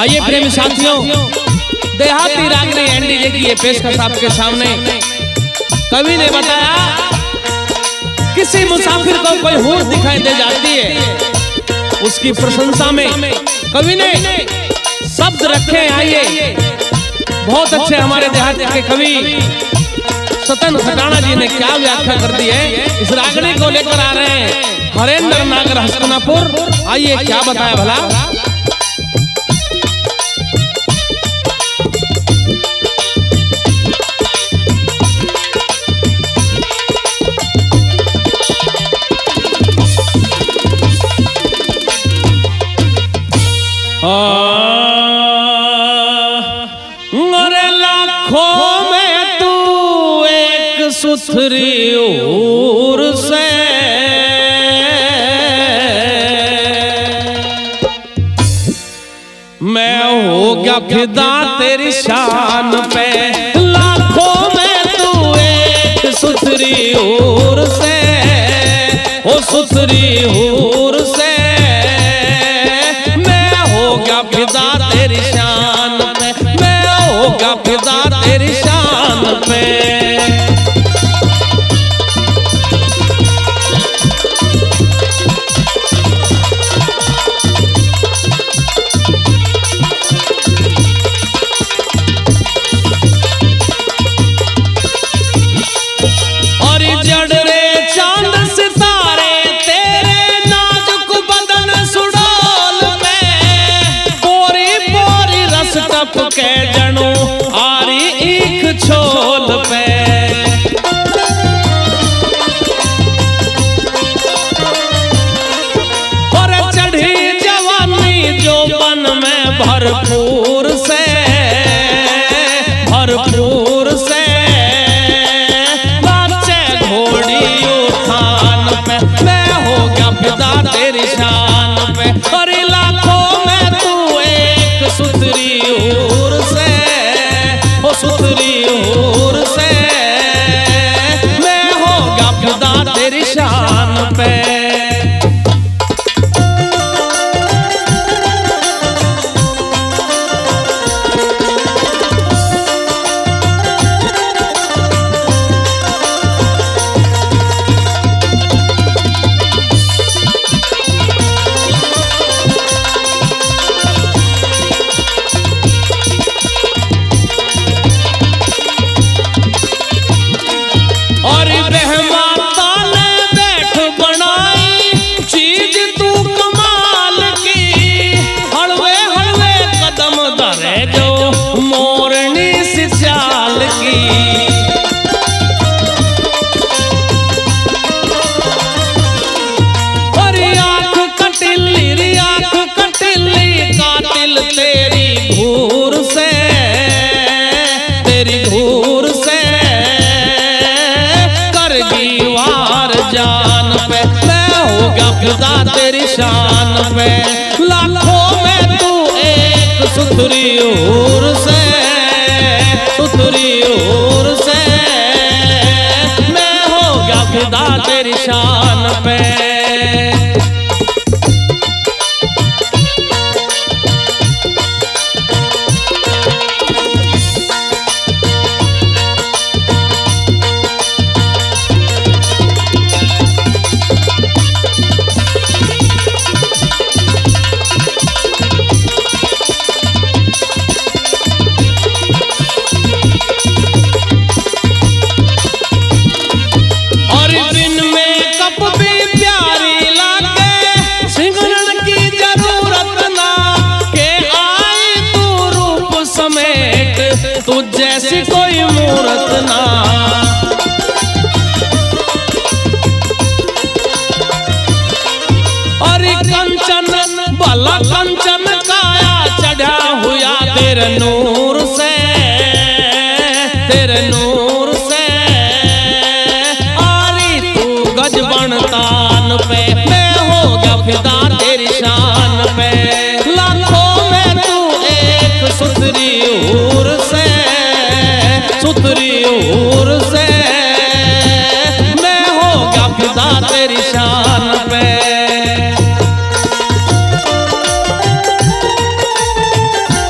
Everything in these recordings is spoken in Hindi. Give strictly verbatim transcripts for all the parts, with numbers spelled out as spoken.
आइए प्रेमी साथियों, देहाती रागनी एनडीजे की ये पेशकश आपके सामने। कवि ने बताया किसी मुसाफिर को कोई हूर दिखाई दे जाती है, उसकी प्रशंसा में कवि ने शब्द रखे। आइए, बहुत अच्छे हमारे देहात के कवि सतन खटाना जी ने क्या व्याख्या कर दी है, इस रागनी को लेकर आ रहे हैं हरेंद्र नागर हस्तनापुर। आइए क्या बताया भला। अरे लाखों में तू एक सुथरी हूर से, मैं हो गया फिदा तेरी शान पे। लाखों में तू एक सुथरी हूर से, ओ सुथरी हूर से फिदा तेरी शान पे, मैं होगा फिदा तेरी शान पे। और जड़ रे चांद सितारे तेरे नाजुक बदन सुडोल टप के जनो आरी एक छोल पे। और चढ़ी जवानी जो बन में भरपूर से, भरपूर से नाचे घोड़ी उठान पे, मैं हो गया फिदा तेरी शान पे। और लाखों में तू एक सुथरी हूर से, ओ सुथरी हूर से मैं होगा फिदा तेरी शान पे। तेरी घूर से, तेरी घूर से करगी वार जान पे, मैं होगा फिदा तेरी शान पे। लाखों में तू एक सुथरी हूर से, सुथरी हूर से मैं होगा फिदा तेरी शान पे। तू जैसी कोई मूरत ना, और कंचन भला कंचन काया चढ़ा हुआ तेरे नूर से, तेरे नूर से आरी तू गज बनतान पे, मैं होगा फिदा तेरी शान पे। लाखों में तू एक सुथरी हूर से, सुथरी हूर से मैं होगा फिदा तेरी शान पे।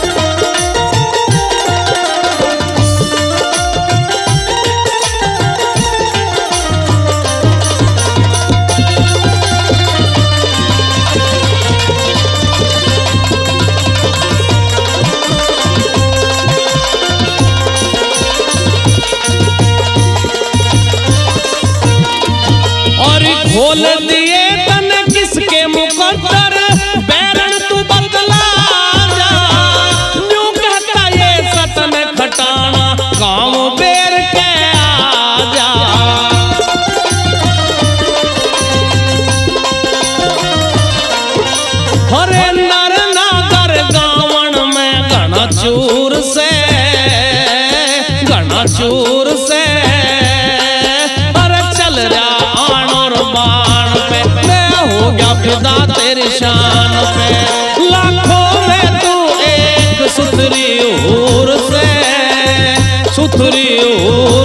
मुकद्दर बैरन तू बदला जा, न्यू कहता ये सतन खटाना गाँव बेर के आजा। हरे नर नागर गावन में घना चूर से घना चूर से अरे चल रहा आन और बाण पे, मैं हो गया फिदा तेरी शान पे। लाखों में तू एक सुथरी हूर से सुथरी हूर